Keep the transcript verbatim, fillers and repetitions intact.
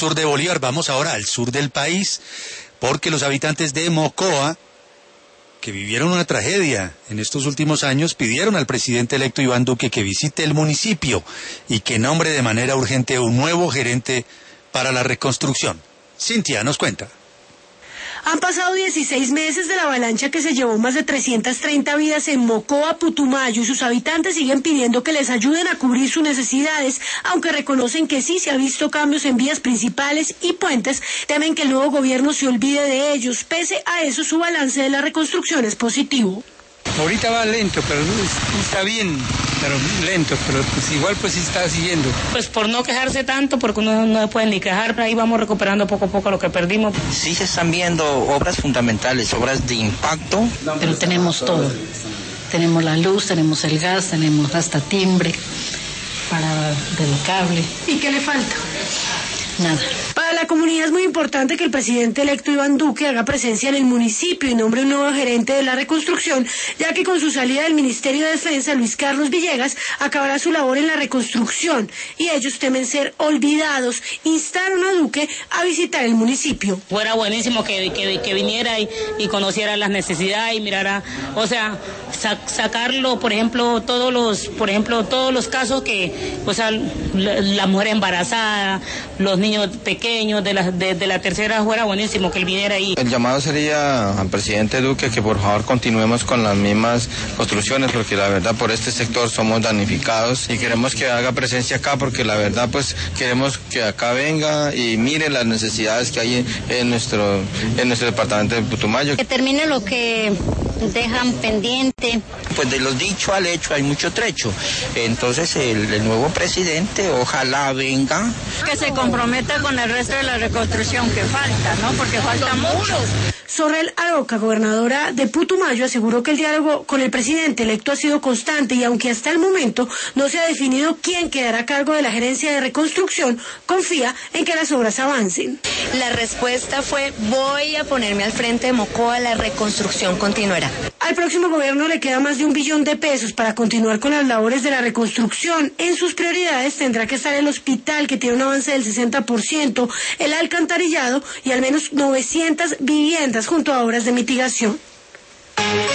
sur de Bolívar. Vamos ahora al sur del país, porque los habitantes de Mocoa, que vivieron una tragedia en estos últimos años, pidieron al presidente electo Iván Duque que visite el municipio y que nombre de manera urgente un nuevo gerente para la reconstrucción. Cintia nos cuenta. Han pasado dieciséis meses de la avalancha que se llevó más de trescientas treinta vidas en Mocoa, Putumayo, y sus habitantes siguen pidiendo que les ayuden a cubrir sus necesidades, aunque reconocen que sí se ha visto cambios en vías principales y puentes, temen que el nuevo gobierno se olvide de ellos. Pese a eso, su balance de la reconstrucción es positivo. Ahorita va lento, pero está bien, pero lento, pero pues igual pues sí está siguiendo. Pues por no quejarse tanto, porque uno no puede ni quejar, ahí vamos recuperando poco a poco lo que perdimos. Sí se están viendo obras fundamentales, obras de impacto. Pero tenemos todo, tenemos la luz, tenemos el gas, tenemos hasta timbre para del cable. ¿Y qué le falta? Nada. Para la comunidad es muy importante que el presidente electo Iván Duque haga presencia en el municipio y nombre un nuevo gerente de la reconstrucción, ya que con su salida del Ministerio de Defensa, Luis Carlos Villegas acabará su labor en la reconstrucción y ellos temen ser olvidados. Instaron a Duque a visitar el municipio. Fuera buenísimo que, que, que viniera y, y conociera las necesidades y mirara, o sea, sac, sacarlo, por ejemplo, todos los, por ejemplo, todos los casos que, o sea, la, la mujer embarazada, los niños pequeños de la, de, de la tercera, fuera buenísimo que él viniera ahí. El llamado sería al presidente Duque que por favor continuemos con las mismas construcciones, porque la verdad por este sector somos damnificados y queremos que haga presencia acá, porque la verdad pues queremos que acá venga y mire las necesidades que hay en, en nuestro en nuestro departamento de Putumayo. Que termine lo que dejan pendiente. Pues de lo dicho al hecho hay mucho trecho, entonces el, el nuevo presidente ojalá venga. Que se comprometa con el resto de la reconstrucción que falta, ¿no? Porque falta mucho. Sorrel Aroca, gobernadora de Putumayo, aseguró que el diálogo con el presidente electo ha sido constante y aunque hasta el momento no se ha definido quién quedará a cargo de la gerencia de reconstrucción, confía en que las obras avancen. La respuesta fue: voy a ponerme al frente de Mocoa, la reconstrucción continuará. Al próximo gobierno le queda más de un billón de pesos para continuar con las labores de la reconstrucción. En sus prioridades tendrá que estar el hospital, que tiene un avance del sesenta por ciento, el alcantarillado y al menos novecientas viviendas junto a obras de mitigación.